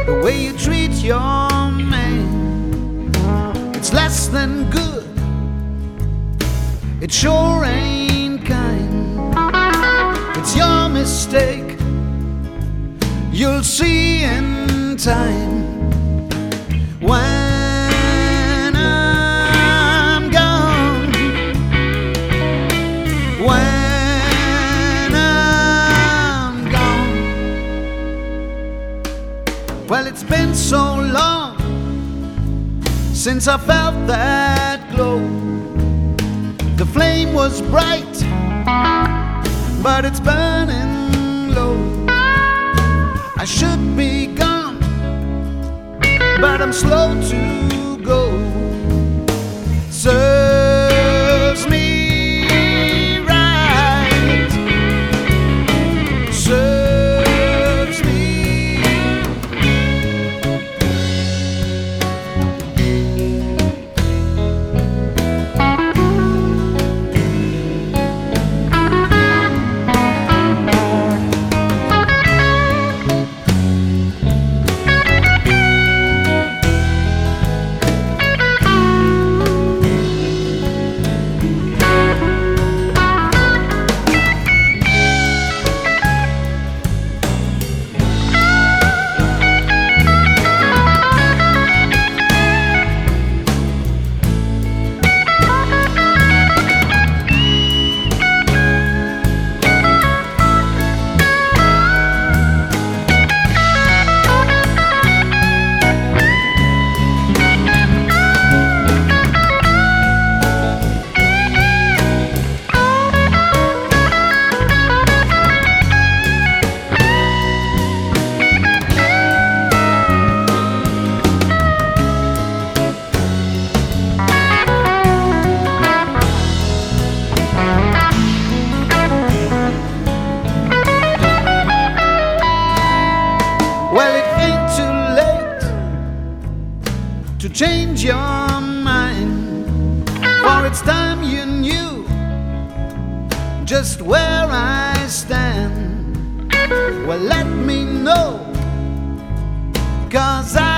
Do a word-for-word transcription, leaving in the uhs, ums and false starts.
The way you treat your man, it's less than good. It sure ain't kind. It's your mistake. You'll see in time. When I'm gone, when I'm gone. Well, it's been so long since I felt that glow. The flame was bright, but it's burning low. I should be gone, but I'm slow to go. Serves me right, serves me. Well, it ain't too late to change your mind, for it's time you knew just where I stand. Well, let me know, 'cause I